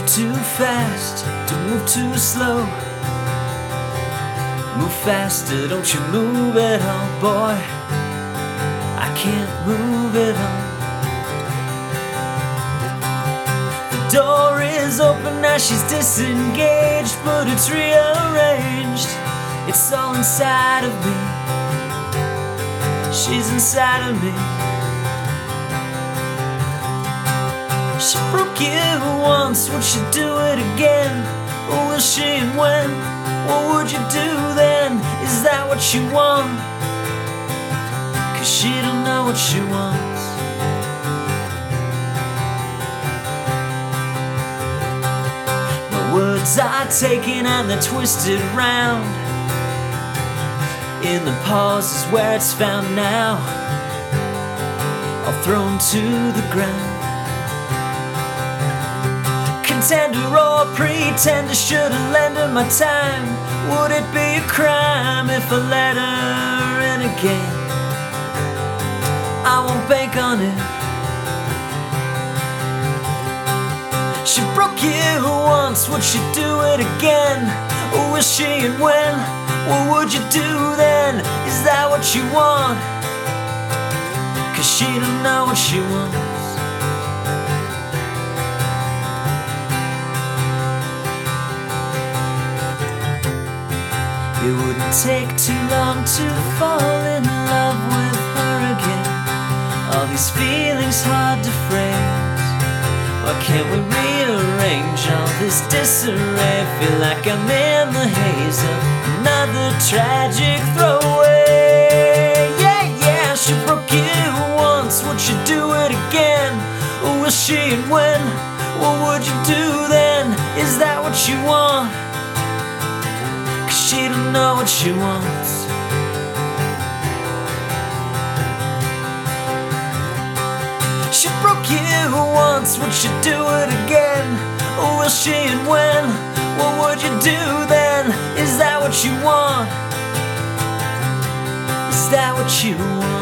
too fast, don't move too slow. Move faster, don't you move at all, boy. I can't move at all. The door is open now, she's disengaged, but it's rearranged. It's all inside of me. She's inside of me. She broke you once, would she do it again? Or will she, and when? What would you do then? Is that what you want? 'Cause she don't know what she wants. My words are taken and they're twisted round. In the pauses where it's found now, all thrown to the ground. Contender or pretender, should I lend her my time? Would it be a crime if I let her in again? I won't bank on it. She broke you once, would she do it again? Or will she, and when? What would you do then? Is that what you want? 'Cause she don't know what she wants. It wouldn't take too long to fall in love with her again. All these feelings hard to phrase. Why can't we rearrange all this disarray? Feel like I'm in the haze of another tragic throwaway. Yeah, yeah, she broke you once, would she do it again? Or will she, and when? What would you do then? Is that what you want? She don't know what she wants. She broke you once, would she do it again? Or will she, and when? What would you do then? Is that what you want? Is that what you want?